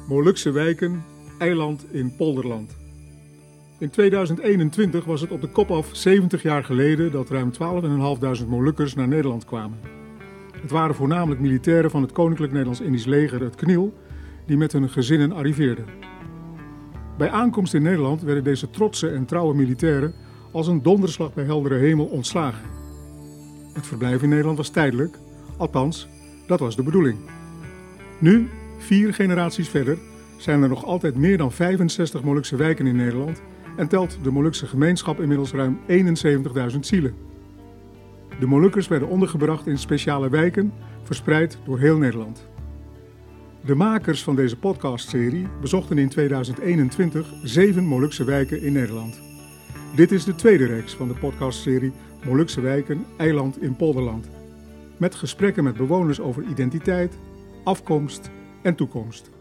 Molukse wijken, eiland in Polderland. In 2021 was het op de kop af 70 jaar geleden dat ruim 12.500 Molukkers naar Nederland kwamen. Het waren voornamelijk militairen van het Koninklijk Nederlands-Indisch Leger, het KNIL, die met hun gezinnen arriveerden. Bij aankomst in Nederland werden deze trotse en trouwe militairen als een donderslag bij heldere hemel ontslagen. Het verblijf in Nederland was tijdelijk, althans, dat was de bedoeling. Nu, 4 generaties verder, zijn er nog altijd meer dan 65 Molukse wijken in Nederland en telt de Molukse gemeenschap inmiddels ruim 71.000 zielen. De Molukkers werden ondergebracht in speciale wijken, verspreid door heel Nederland. De makers van deze podcastserie bezochten in 2021 7 Molukse wijken in Nederland. Dit is de tweede reeks van de podcastserie Molukse wijken, eiland in Polderland. Met gesprekken met bewoners over identiteit, afkomst en toekomst.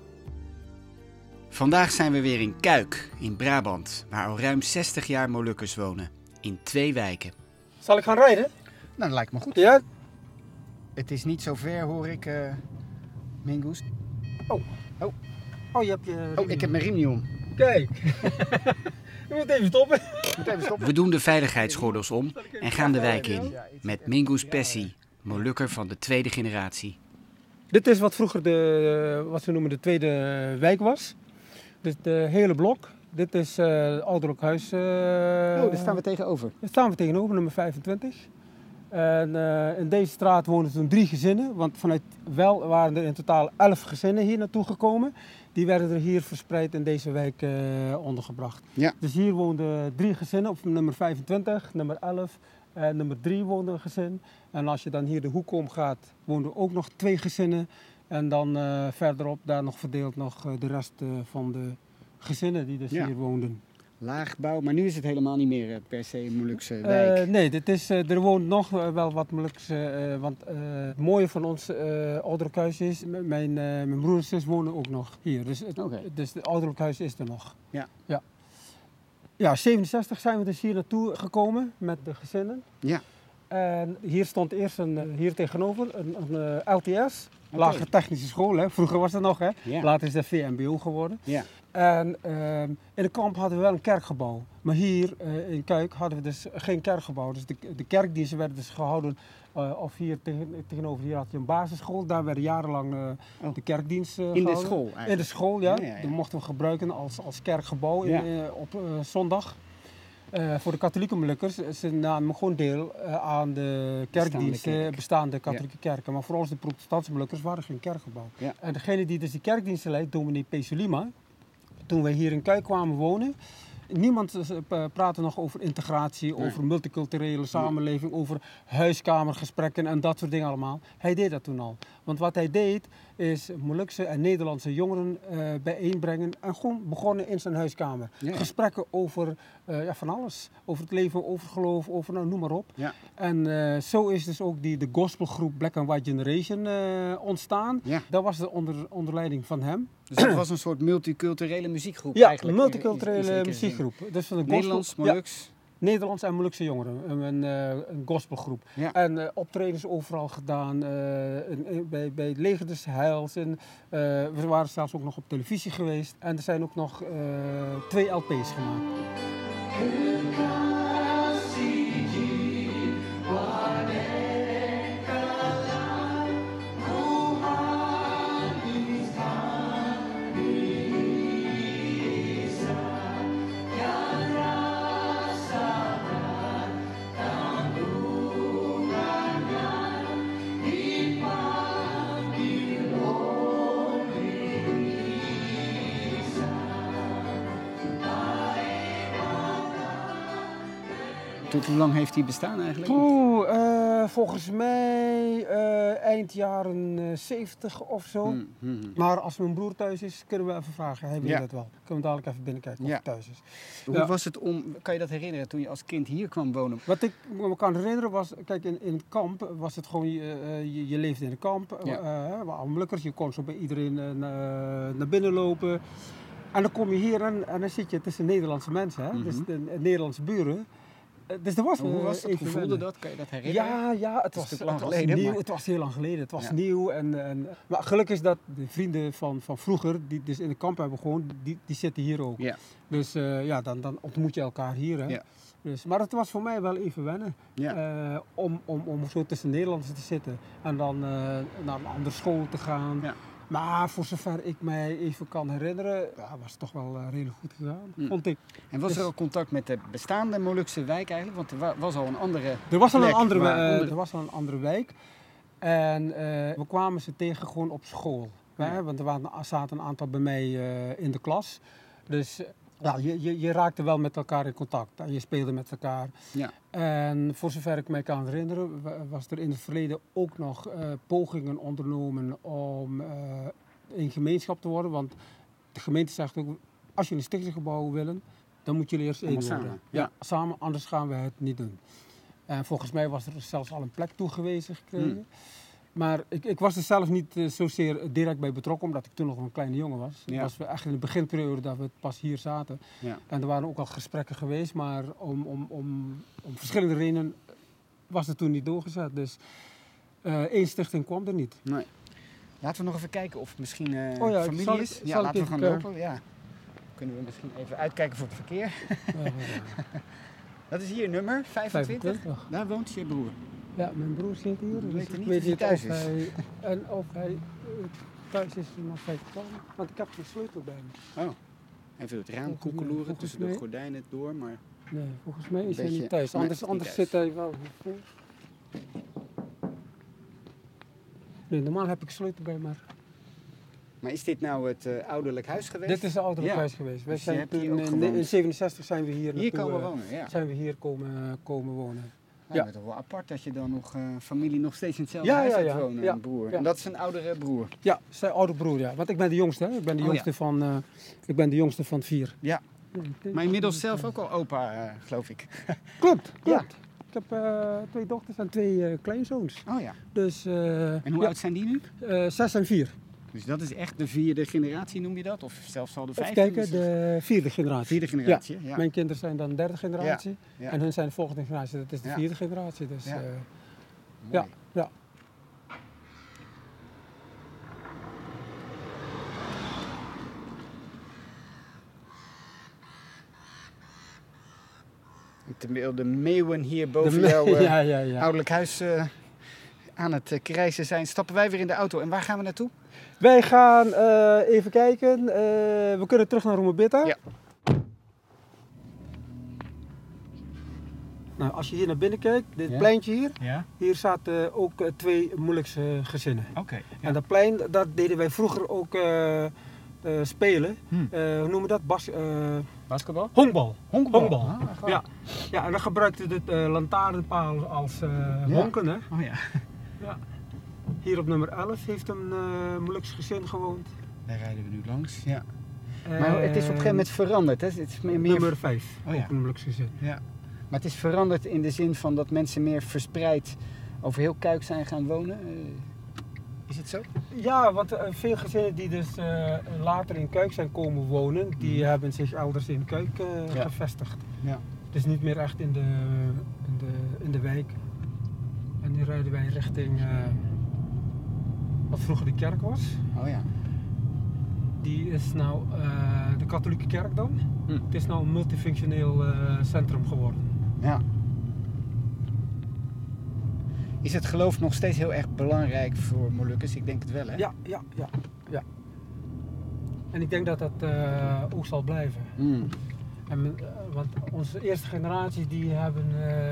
Vandaag zijn we weer in Kuik, in Brabant, waar al ruim 60 jaar Molukkers wonen. In 2 wijken. Zal ik gaan rijden? Nou, dat lijkt me goed. Ja? Het is niet zo ver, hoor ik, Mingoes. Oh, je hebt je... Oh, ik heb mijn riem niet om. Kijk. Je moet even stoppen. We doen de veiligheidsgordels om en gaan de wijk in. Met Mingoes Pessie, Molukker van de tweede generatie. Dit is wat vroeger wat we noemen de tweede wijk was. Dus de hele blok. Dit is het ouderlijk huis. Daar staan we tegenover. Daar staan we tegenover, nummer 25. En in deze straat woonden toen 3 gezinnen. Want vanuit Wel waren er in totaal 11 gezinnen hier naartoe gekomen. Die werden er hier verspreid in deze wijk ondergebracht. Ja. Dus hier woonden 3 gezinnen op nummer 25, nummer 11 en nummer 3 woonde een gezin. En als je dan hier de hoek omgaat, woonden ook nog 2 gezinnen. En dan verderop daar nog verdeeld de rest van de gezinnen die dus hier woonden. Laagbouw, maar nu is het helemaal niet meer per se een Molukse wijk. Nee, er woont nog wel wat Molukse. Want het mooie van ons ouderlijk huis is, mijn broer en zus wonen ook nog hier. Dus het ouderlijk huis is er nog. Ja, 67 zijn we dus hier naartoe gekomen met de gezinnen. Ja. En hier stond eerst hier tegenover een LTS, lagere technische school. Hè. Vroeger was het nog, hè. Ja. Later is het VMBO geworden. Ja. En in de kamp hadden we wel een kerkgebouw. Maar hier in Kuik hadden we dus geen kerkgebouw. Dus de kerkdiensten werden dus gehouden. Of hier tegenover hier had je een basisschool. Daar werden jarenlang de kerkdienst gehouden. In de school eigenlijk? In de school, ja. Ja. Dat mochten we gebruiken als kerkgebouw op zondag. Voor de katholieke Molukkers, ze namen gewoon deel aan de kerkdiensten, bestaande katholieke kerken. Maar voor ons, de protestantse Molukkers, waren geen kerkgebouw. Ja. En degene die dus die kerkdiensten leidt, dominee P. Sulima, toen wij hier in Kuik kwamen wonen, niemand praatte nog over integratie, over multiculturele samenleving, over huiskamergesprekken en dat soort dingen allemaal. Hij deed dat toen al. Want wat hij deed, is Molukse en Nederlandse jongeren bijeenbrengen en gewoon begonnen in zijn huiskamer. Ja. Gesprekken over van alles. Over het leven, over geloof, over noem maar op. Ja. En zo is dus ook de gospelgroep Black and White Generation ontstaan. Ja. Dat was onder leiding van hem. Dus het was een soort multiculturele muziekgroep Ja, eigenlijk. een multiculturele muziekgroep. Dus van de Nederlands, Moluks. Nederlands en Molukse jongeren, een gospelgroep. Ja. En optredens overal gedaan, bij het Leger des Heils. We waren zelfs ook nog op televisie geweest. En er zijn ook nog 2 LP's gemaakt. Hoe lang heeft die bestaan eigenlijk? Volgens mij eind jaren 70 of zo. Maar als mijn broer thuis is, kunnen we even vragen. Hij weet dat wel. Kunnen we dadelijk even binnenkijken of hij thuis is. Hoe was het kan je dat herinneren toen je als kind hier kwam wonen? Wat ik me kan herinneren was, kijk in het kamp was het gewoon, je leefde in een kamp. Molukkers, je kon zo bij iedereen naar binnen lopen. En dan kom je hier en dan zit je tussen Nederlandse mensen, hè? Dus de Nederlandse buren. Dus er was, Hoe was dat? even Hoe voelde wennen. dat? Kan je dat herinneren? Ja, het was natuurlijk lang het was geleden, nieuw. maar- Het was heel lang geleden. Het was Ja. nieuw. Maar gelukkig is dat de vrienden van vroeger, die dus in de kamp hebben gewoond, die zitten hier ook. Ja. Dus dan ontmoet je elkaar hier. Hè. Ja. Dus, maar het was voor mij wel even wennen. Ja. Om zo tussen Nederlanders te zitten. En dan naar een andere school te gaan. Ja. Maar voor zover ik mij even kan herinneren, was het toch wel redelijk goed gedaan, vond ik. En was er Dus- ook contact met de bestaande Molukse wijk eigenlijk? Want er was al een andere Er was al plek een andere, waar onder- er was al een andere wijk. En we kwamen ze tegen gewoon op school. Ja. Hè? Want er zaten een aantal bij mij in de klas. Dus je raakte wel met elkaar in contact. En je speelde met elkaar. Ja. En voor zover ik mij kan herinneren, was er in het verleden ook nog pogingen ondernomen om in gemeenschap te worden. Want de gemeente zegt ook, als je een stichtingsgebouw willen, dan moeten jullie eerst één Allemaal worden. samen, Ja, ja. samen, anders gaan we het niet doen. En volgens mij was er zelfs al een plek toegewezen gekregen. Maar ik was er zelf niet zozeer direct bij betrokken, omdat ik toen nog een kleine jongen was. Ja. Het was echt in de beginperiode dat we pas hier zaten. Ja. En er waren ook al gesprekken geweest, maar om verschillende redenen was het toen niet doorgezet. Dus één stichting kwam er niet. Nee. Laten we nog even kijken of het misschien Oh ja, familie zal ik- is. Ja, zal ik laten we gaan even lopen. Ja. Kunnen we misschien even uitkijken voor het verkeer. Dat is hier nummer 25. 25. Daar woont je broer. Ja, mijn broer zit hier. We Dus weten ik niet weet of hij niet thuis of is. hij, en of hij thuis is nog steeds gekomen. Want ik heb geen sleutel bij me. Oh. Even het raam Volgens mij- koekeloeren volgens tussen de mij- gordijnen door, maar... Nee, volgens mij is hij Beetje- niet thuis. nee, Anders, niet anders thuis. zit hij wel hier. Nee, normaal heb ik sleutel bij, maar Maar is dit nou het ouderlijk huis geweest? dit is de ouderlijk Ja. huis geweest. Wij Dus je zijn hebt hier toen ook in gewoond. 1967 zijn we hier Hier naartoe, komen wonen, ja. zijn we hier komen wonen. Ja. Het is toch wel apart dat je dan nog familie nog steeds in hetzelfde Ja, huis ja, hebt ja. wonen, Ja, een broer. ja. En dat is een oudere broer. Ja, zijn oude broer, ja. Want ik ben de jongste, hè. Ik ben de Oh, jongste, ik ben de jongste van 4. Ja. Maar inmiddels zelf ook al opa, geloof ik. Klopt, Ja. klopt. Ik heb 2 dochters en 2 kleinzoons. Oh ja. Dus, En hoe oud zijn die nu? 6 en 4. Dus dat is echt de 4e generatie, noem je dat? Of zelfs al de 5e? Even kijken, de 4e generatie. 4e generatie, ja. Mijn kinderen zijn dan de 3e generatie. Ja. En hun zijn de volgende generatie, dat is de Ja. 4e generatie. Dus, Ja. ja. Mooi. Ja. Terwijl de meeuwen hier boven De- jou ja. ouderlijk huis aan het krijsen zijn, stappen wij weer in de auto. En waar gaan we naartoe? Wij gaan even kijken. We kunnen terug naar Roemerbitta. Ja. Nou, als je hier naar binnen kijkt, dit Ja. pleintje hier, Ja. hier zaten ook 2 moeilijkse gezinnen. Oké. En dat plein, dat deden wij vroeger ook spelen. Hoe noemen we dat? Basketbal? Honkbal. Honkbal. Honkbal. Ah, gaaf. Ja. Ja, en dan gebruikte de lantaarnpaal als honken. Hè? Oh ja. Hier op nummer 11 heeft een Molukse gezin gewoond. Daar rijden we nu langs. Ja. Maar het is op een gegeven moment veranderd. Hè? Het is meer... Nummer 5, Oh ja. ook een Molukse gezin. Ja. Maar het is veranderd in de zin van dat mensen meer verspreid over heel Kuik zijn gaan wonen. Is het zo? Ja, want veel gezinnen die dus later in Kuik zijn komen wonen, die hebben zich elders in Kuik Ja. gevestigd. Ja. Dus niet meer echt in de wijk. En nu rijden wij richting wat vroeger de kerk was. Oh ja. Die is nou de katholieke kerk dan. Het is nou een multifunctioneel centrum geworden. Ja. Is het geloof nog steeds heel erg belangrijk voor Molukkers? Ik denk het wel, hè? Ja. En ik denk dat dat ook zal blijven. Mm. Want onze eerste generatie die hebben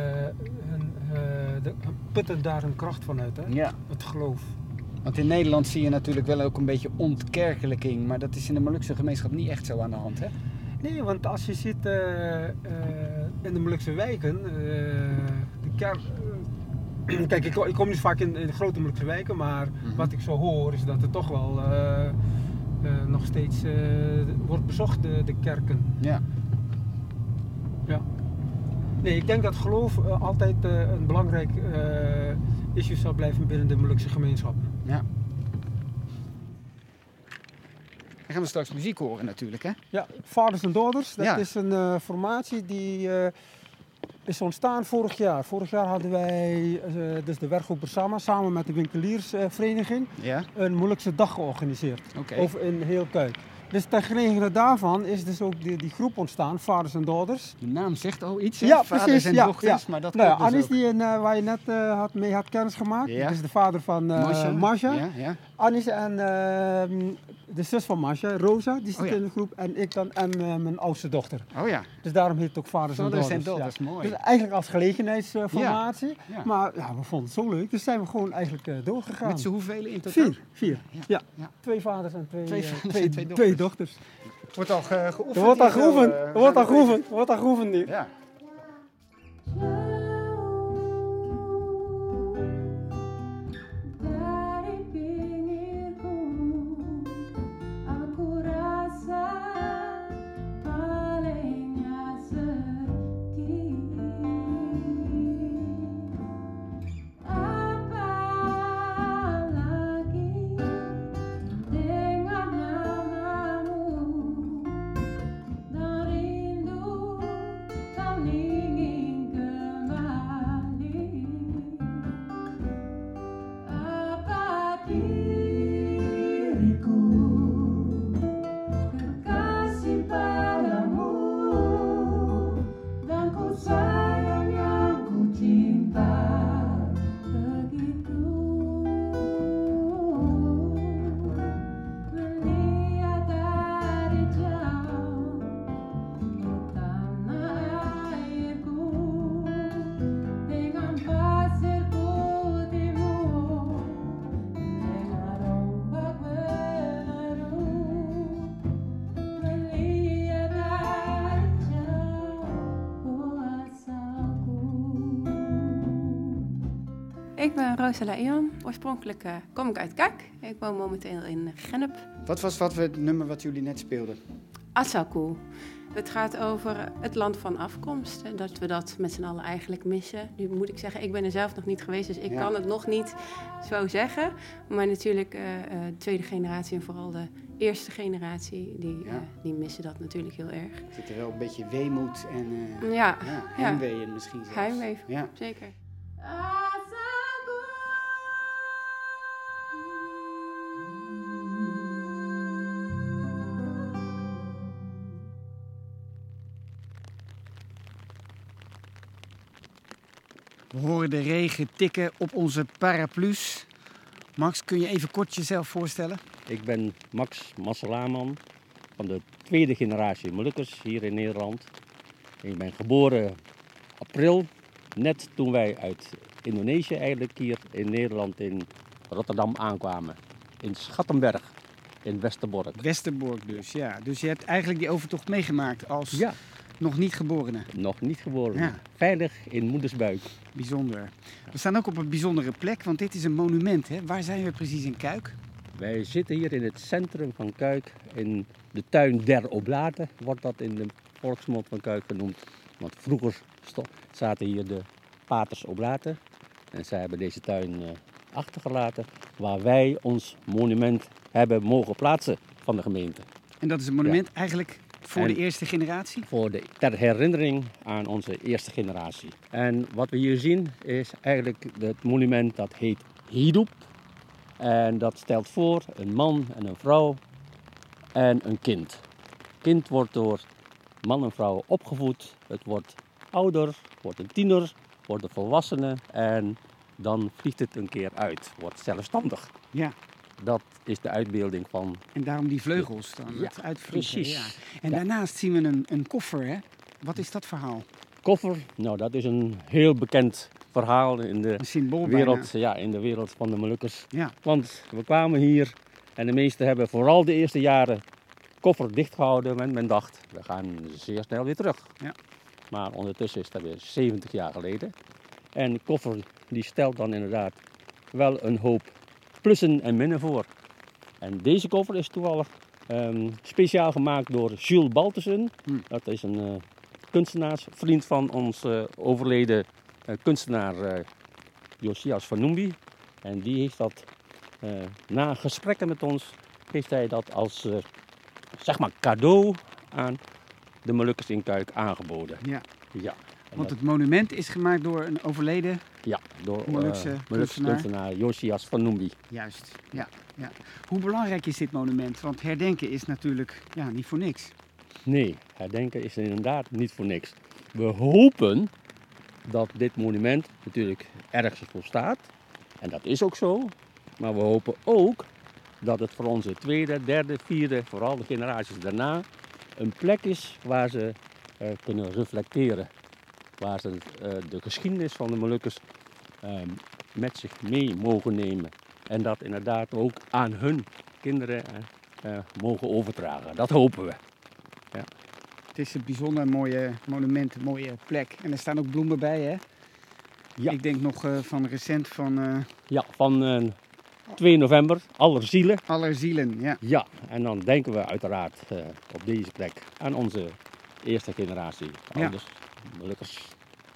putten daar een kracht van uit, hè? Ja. Het geloof. Want in Nederland zie je natuurlijk wel ook een beetje ontkerkelijking, maar dat is in de Molukse gemeenschap niet echt zo aan de hand, hè? Nee, want als je ziet in de Molukse wijken, de kerk. Kijk, ik kom niet vaak in de grote Molukse wijken, maar wat ik zo hoor is dat er toch wel nog steeds wordt bezocht, de kerken. Ja. Ja. Nee, ik denk dat geloof altijd een belangrijk issue zal blijven binnen de Molukse gemeenschap. Ja. Dan gaan we straks muziek horen natuurlijk, hè? Ja, Vaders en Dochters, dat Ja. is een formatie die is ontstaan vorig jaar. Vorig jaar hadden wij, dus de werkgroep Bersama, samen met de winkeliersvereniging, een Molukse dag georganiseerd. Over in heel Kuik. Dus ter gelegenheid daarvan is dus ook die groep ontstaan, vaders en dochters. De naam zegt al iets, Ja, vaders precies, en ja, dochters, ja. maar dat Nou ja, klopt dus Anis, ook. waar je net mee had kennis gemaakt, Ja. dat is de vader van Masha. Ja. Anis en de zus van Masha, Rosa, die zit in de groep. En ik dan en mijn oudste dochter. Oh ja. Dus daarom heet het ook vaders en dochters. Dochters, mooi. Dus eigenlijk als gelegenheidsformatie. Ja. Maar ja, we vonden het zo leuk, dus zijn we gewoon eigenlijk doorgegaan. Met z'n hoeveel in totaal? 4. Ja. Ja. 2 vaders en Twee twee dochters. Wordt al geoefend. Er wordt al geoefend nu. Ja. Ik ben Rosa Ian. Oorspronkelijk kom ik uit Kuik. Ik woon momenteel in Gennep. Wat was het nummer wat jullie net speelden? Asaku. Het gaat over het land van afkomst. En dat we dat met z'n allen eigenlijk missen. Nu moet ik zeggen, ik ben er zelf nog niet geweest, dus ik kan het nog niet zo zeggen. Maar natuurlijk tweede generatie en vooral de eerste generatie, die missen dat natuurlijk heel erg. Zit er wel een beetje weemoed en heimwee in misschien zelfs. Heimwee, zeker. We horen de regen tikken op onze paraplu's. Max, kun je even kort jezelf voorstellen? Ik ben Max Masselaman van de tweede generatie Molukkers hier in Nederland. Ik ben geboren april, net toen wij uit Indonesië eigenlijk hier in Nederland in Rotterdam aankwamen. In Schattenberg, in Westerbork. Westerbork dus, ja. Dus je hebt eigenlijk die overtocht meegemaakt als nog niet geborene. Nog niet geboren. Ja. Veilig in moeders buik. Bijzonder. We staan ook op een bijzondere plek, want dit is een monument, hè? Waar zijn we precies in Kuik? Wij zitten hier in het centrum van Kuik, in de tuin der Oblaten, wordt dat in de volksmond van Kuik genoemd. Want vroeger zaten hier de paters Oblaten en zij hebben deze tuin achtergelaten, waar wij ons monument hebben mogen plaatsen van de gemeente. En dat is een monument eigenlijk voor de eerste generatie? Ter herinnering aan onze eerste generatie. En wat we hier zien is eigenlijk het monument dat heet Hidup. En dat stelt voor een man en een vrouw en een kind. Het kind wordt door man en vrouw opgevoed. Het wordt ouder, wordt een tiener, wordt een volwassene en dan vliegt het een keer uit. Wordt zelfstandig. Ja. Dat is de uitbeelding van... En daarom die vleugels dan, het uitvliegen. Precies. Ja. En daarnaast zien we een koffer, hè? Wat is dat verhaal? Koffer, nou dat is een heel bekend verhaal in de wereld, in de wereld van de Molukkers. Ja. Want we kwamen hier en de meesten hebben vooral de eerste jaren koffer dichtgehouden. En men dacht, we gaan zeer snel weer terug. Ja. Maar ondertussen is dat weer 70 jaar geleden. En de koffer die stelt dan inderdaad wel een hoop plussen en minnen voor. En deze koffer is toevallig speciaal gemaakt door Jules Baltussen. Dat is een kunstenaarsvriend van ons overleden kunstenaar Josias van Noembi. En die heeft dat na gesprekken met ons, heeft hij dat als zeg maar cadeau aan de Molukkers in Kuik aangeboden. Ja. Ja. Want het monument is gemaakt door een overleden... Ja, door Molukse kunstenaar Josias van Noembi. Juist, ja. Hoe belangrijk is dit monument? Want herdenken is natuurlijk niet voor niks. Nee, herdenken is inderdaad niet voor niks. We hopen dat dit monument natuurlijk ergens voor staat. En dat is ook zo. Maar we hopen ook dat het voor onze tweede, derde, vierde, vooral de generaties daarna, een plek is waar ze kunnen reflecteren. Waar ze de geschiedenis van de Molukkers met zich mee mogen nemen. En dat inderdaad ook aan hun kinderen mogen overdragen. Dat hopen we. Ja. Het is een bijzonder mooie monument, een mooie plek. En er staan ook bloemen bij, hè? Ja. Ik denk nog van recent van... Ja, van 2 november, Allerzielen. Allerzielen, ja. Ja, en dan denken we uiteraard op deze plek aan onze eerste generatie ouders, Molukkers.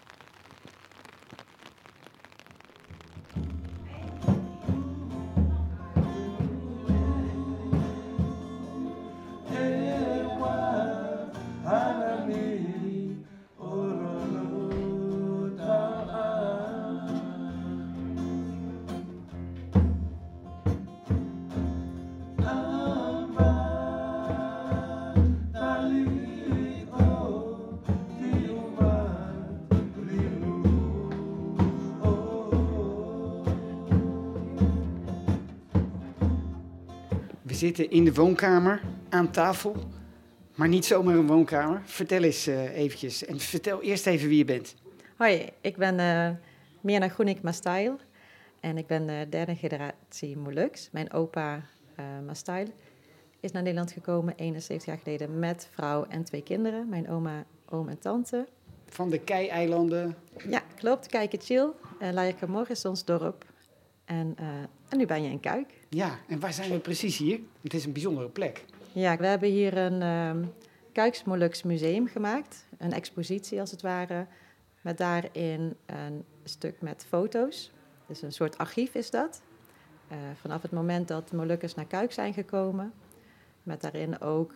We zitten in de woonkamer aan tafel, maar niet zomaar een woonkamer. Vertel eens eventjes en vertel eerst even wie je bent. Hoi, ik ben Mirna Groenik-Mastail en ik ben derde generatie Moluks. Mijn opa Mastail is naar Nederland gekomen 71 jaar geleden met vrouw en 2 kinderen. Mijn oma, oom en tante. Van de Kei-eilanden. Ja, klopt. Kijkertjil, Lajerkamor is ons dorp. En nu ben je in Kuik. Ja, en waar zijn we precies hier? Het is een bijzondere plek. Ja, we hebben hier een Kuiks Moluks museum gemaakt. Een expositie als het ware. Met daarin een stuk met foto's. Dus een soort archief is dat. Vanaf het moment dat Molukkers naar Kuik zijn gekomen. Met daarin ook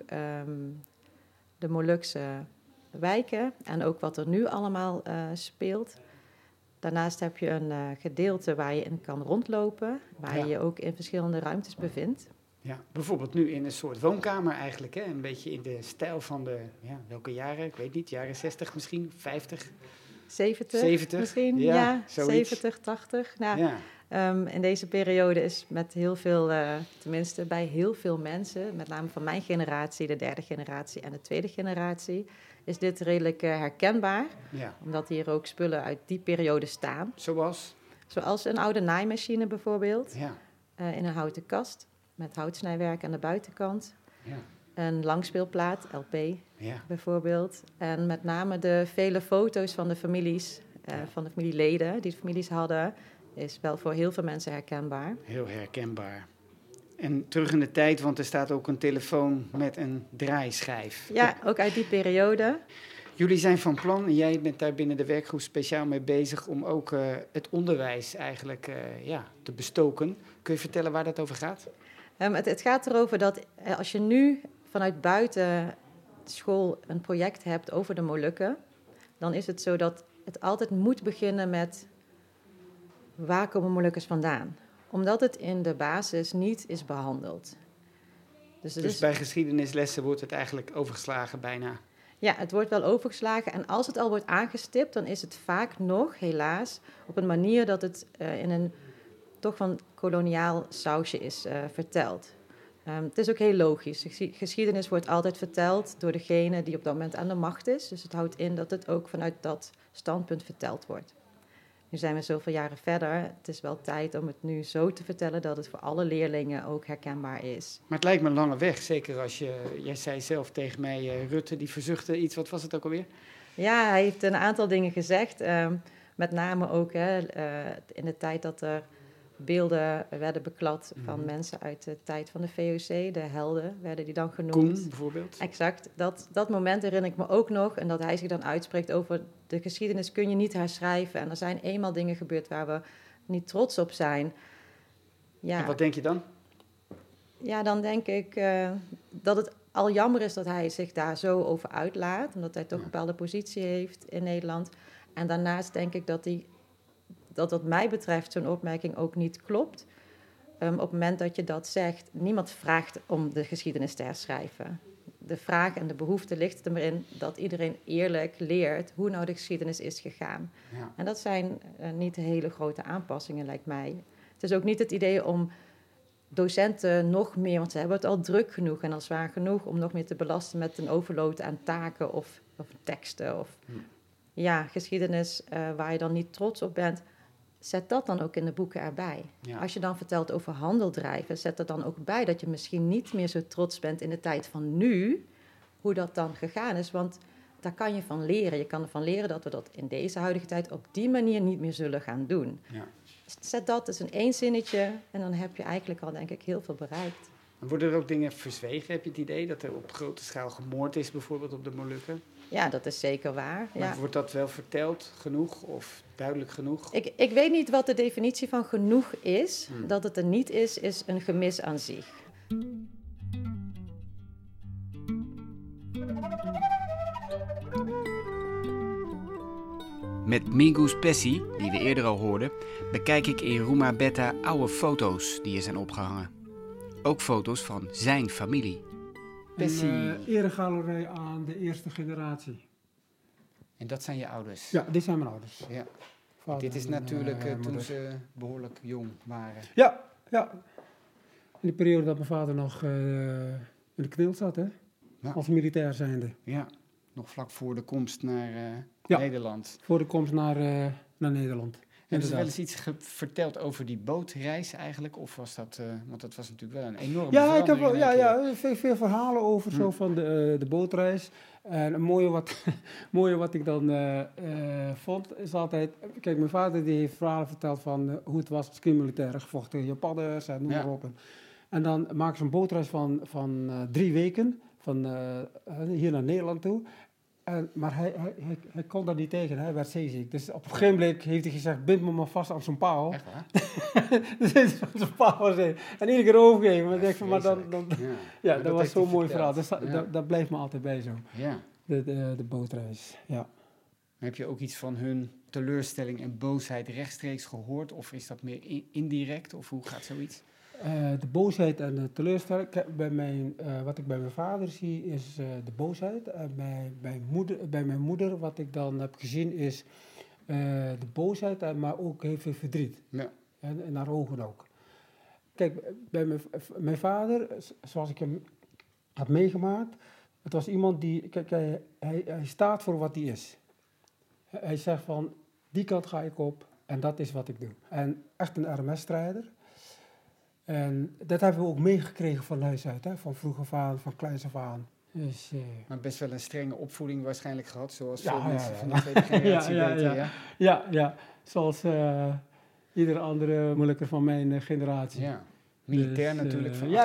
de Molukse wijken. En ook wat er nu allemaal speelt. Daarnaast heb je een gedeelte waar je in kan rondlopen. Waar je je ook in verschillende ruimtes bevindt. Ja, bijvoorbeeld nu in een soort woonkamer eigenlijk. Hè? Een beetje in de stijl van de, welke jaren? Ik weet niet, jaren 60 misschien, 50? 70 misschien, ja 70, 80. Nou, ja. In deze periode is met heel veel, tenminste bij heel veel mensen, met name van mijn generatie, de derde generatie en de tweede generatie, is dit redelijk herkenbaar. Ja. Omdat hier ook spullen uit die periode staan. Zoals? Zoals een oude naaimachine bijvoorbeeld, Ja. In een houten kast met houtsnijwerk aan de buitenkant. Ja. Een langspeelplaat, LP Ja. bijvoorbeeld. En met name de vele foto's van de families, van de familieleden die de families hadden, is wel voor heel veel mensen herkenbaar. Heel herkenbaar. En terug in de tijd, want er staat ook een telefoon met een draaischijf. Ja, ook uit die periode. Jullie zijn van plan, en jij bent daar binnen de werkgroep speciaal mee bezig om ook het onderwijs eigenlijk te bestoken. Kun je vertellen waar dat over gaat? Het gaat erover dat als je nu vanuit buiten school een project hebt over de Molukken, dan is het zo dat het altijd moet beginnen met waar komen Molukkers vandaan? Omdat het in de basis niet is behandeld. Dus bij geschiedenislessen wordt het eigenlijk overgeslagen bijna. Ja, het wordt wel overgeslagen. En als het al wordt aangestipt, dan is het vaak nog, helaas, op een manier dat het in een toch van koloniaal sausje is verteld. Het is ook heel logisch. Geschiedenis wordt altijd verteld door degene die op dat moment aan de macht is. Dus het houdt in dat het ook vanuit dat standpunt verteld wordt. Nu zijn we zoveel jaren verder. Het is wel tijd om het nu zo te vertellen dat het voor alle leerlingen ook herkenbaar is. Maar het lijkt me een lange weg, zeker als jij zei zelf tegen mij, Rutte, die verzuchtte iets, wat was het ook alweer? Ja, hij heeft een aantal dingen gezegd. Met name ook in de tijd dat er beelden werden beklad van mensen uit de tijd van de VOC. De helden werden die dan genoemd. Koen bijvoorbeeld. Exact. Dat moment herinner ik me ook nog. En dat hij zich dan uitspreekt over de geschiedenis kun je niet herschrijven. En er zijn eenmaal dingen gebeurd waar we niet trots op zijn. Ja. En wat denk je dan? Ja, dan denk ik dat het al jammer is dat hij zich daar zo over uitlaat. Omdat hij toch een bepaalde positie heeft in Nederland. En daarnaast denk ik dat wat mij betreft zo'n opmerking ook niet klopt. Op het moment dat je dat zegt, niemand vraagt om de geschiedenis te herschrijven. De vraag en de behoefte ligt erin dat iedereen eerlijk leert hoe nou de geschiedenis is gegaan. Ja. En dat zijn niet hele grote aanpassingen, lijkt mij. Het is ook niet het idee om docenten nog meer, want ze hebben het al druk genoeg en al zwaar genoeg om nog meer te belasten met een overload aan taken of teksten of geschiedenis waar je dan niet trots op bent. Zet dat dan ook in de boeken erbij. Ja. Als je dan vertelt over handeldrijven, zet er dan ook bij dat je misschien niet meer zo trots bent in de tijd van nu, hoe dat dan gegaan is. Want daar kan je van leren. Je kan ervan leren dat we dat in deze huidige tijd op die manier niet meer zullen gaan doen. Ja. Zet dat eens in 1 zinnetje en dan heb je eigenlijk al, denk ik, heel veel bereikt. Worden er ook dingen verzwegen? Heb je het idee dat er op grote schaal gemoord is, bijvoorbeeld op de Molukken? Ja, dat is zeker waar. Maar wordt dat wel verteld genoeg of duidelijk genoeg? Ik weet niet wat de definitie van genoeg is. Dat het er niet is een gemis aan zich. Met Mingus Pessi, die we eerder al hoorden, bekijk ik in Ruma Beta oude foto's die er zijn opgehangen. Ook foto's van zijn familie. Een eregalerij aan de eerste generatie. En dat zijn je ouders? Ja, dit zijn mijn ouders. Ja. Dit is natuurlijk toen ze behoorlijk jong waren. Ja. In de periode dat mijn vader nog in de knil zat, hè? Ja. Als militair zijnde. Ja, nog vlak voor de komst naar Nederland. Voor de komst naar Nederland. Hebben ze wel eens iets verteld over die bootreis eigenlijk? Of was dat, want dat was natuurlijk wel een enorme verandering. Ik heb veel verhalen over zo van de bootreis. En een mooie wat ik dan vond, is altijd... Kijk, mijn vader die heeft verhalen verteld van hoe het was als militair gevochten tegen Japanners en noem maar op. En dan maken ze een bootreis van 3 weken, van hier naar Nederland toe. Maar hij kon dat niet tegen, hij werd zeeziek. Dus op een gegeven moment heeft hij gezegd, bind me maar vast aan zo'n paal. Echt waar? Dus hij is op zo'n paal was en iedere keer overgeven. Maar denk van, dat was zo'n mooi verhaal. Dus dat blijft me altijd bij zo. Ja. De bootreis, ja. Heb je ook iets van hun teleurstelling en boosheid rechtstreeks gehoord? Of is dat meer indirect? Of hoe gaat zoiets? De boosheid en de teleurstelling. Wat ik bij mijn vader zie is de boosheid. Bij mijn moeder, wat ik dan heb gezien, is de boosheid, maar ook heel veel verdriet. Ja. En naar ogen ook. Kijk, bij mijn vader, zoals ik hem had meegemaakt, het was iemand die, kijk, hij staat voor wat hij is. Hij zegt van, die kant ga ik op en dat is wat ik doe. En echt een RMS-strijder. En dat hebben we ook meegekregen van huis uit, hè? Van vroeg af aan, van kleins af aan. Dus, maar best wel een strenge opvoeding waarschijnlijk gehad, zoals veel mensen van de tweede generatie weten. Ja. Zoals iedere andere moeilijker van mijn generatie. Ja, militair dus, natuurlijk. Van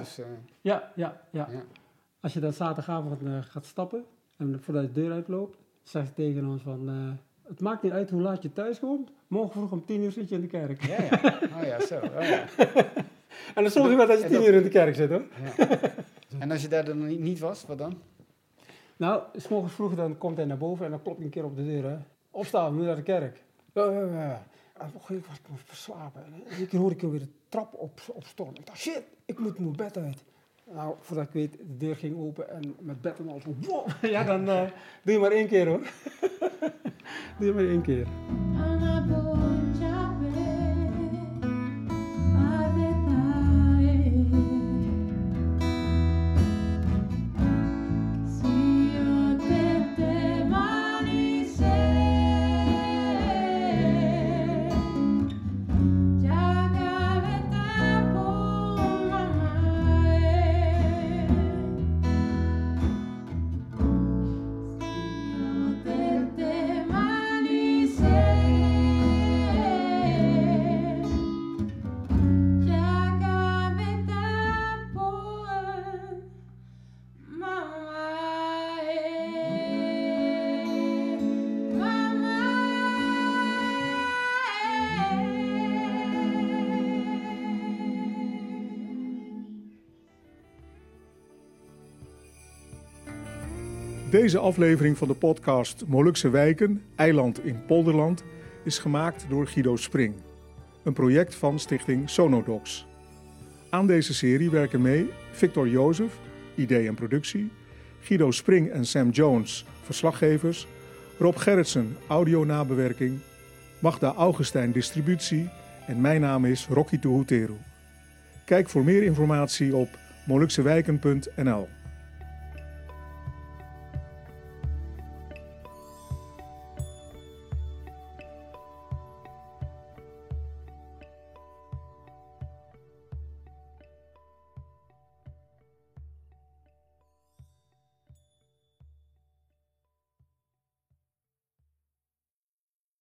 Ja. Als je dan zaterdagavond gaat stappen en voordat je de deur uitloopt, zegt hij tegen ons van... het maakt niet uit hoe laat je thuis komt. Morgen vroeg om 10 uur zit je in de kerk. Ja. Oh ja, zo. Oh ja. En dan zorg je wel dat je 10 uur in de kerk zit, hoor. Ja. En als je daar dan niet was, wat dan? Nou, 's morgens vroeg dan komt hij naar boven en dan klopt hij een keer op de deur. Hè. Opstaan, we moeten naar de kerk. En op een was ik verslapen. En een keer hoorde ik weer de trap opstormen. Ik dacht, shit, ik moet mijn bed uit. Nou, voordat ik weet, de deur ging open en met bed en al zo. Wow. Ja, dan doe je maar 1 keer, hoor. Doe je maar 1 keer. Deze aflevering van de podcast Molukse Wijken, eiland in Polderland, is gemaakt door Guido Spring. Een project van stichting Sonodox. Aan deze serie werken mee Victor Jozef, idee en productie, Guido Spring en Sam Jones, verslaggevers, Rob Gerritsen, audio-nabewerking, Magda Augustijn, distributie en mijn naam is Rocky Tuhuteru. Kijk voor meer informatie op moluksewijken.nl.